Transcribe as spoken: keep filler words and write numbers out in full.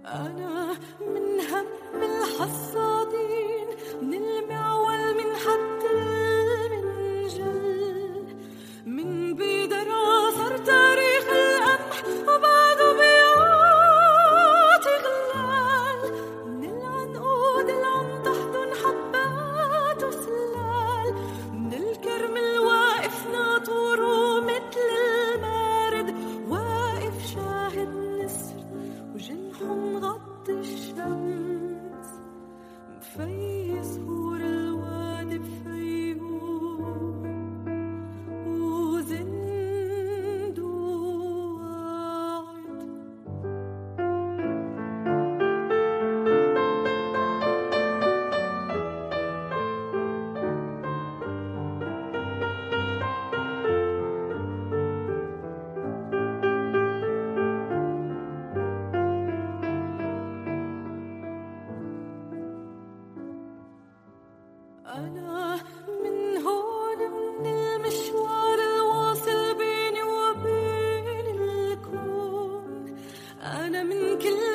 أنا من هم الحصادين، من المعول، من حد المنجل، من بيدرا صار تاريخ القمح وبعده بيعطي غلال، من العنقود العم تحضن حبات وسلال، من الكرم الواقف ناطوره مثل المارد، واقف شاهد نسر وجنحهم غطي الشمس، مفيز هور الوادي بفيهم وزند وواعد. أنا من هون، من المشوار الواصل بيني وبين الكون، أنا من كل